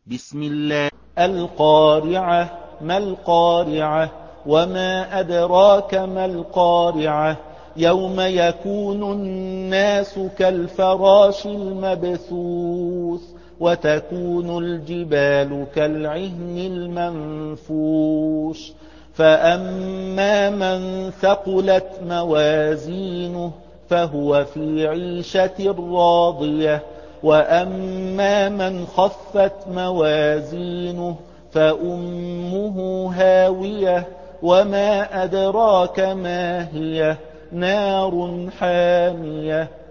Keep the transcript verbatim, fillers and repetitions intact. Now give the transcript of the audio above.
بسم الله. القارعة. ما القارعة؟ وما أدراك ما القارعة؟ يوم يكون الناس كالفراش المبثوث وتكون الجبال كالعهن المنفوش فأما من ثقلت موازينه فهو في عيشة راضية وأما من خفت موازينه فأمه هاوية وما أدراك ما هي نار حامية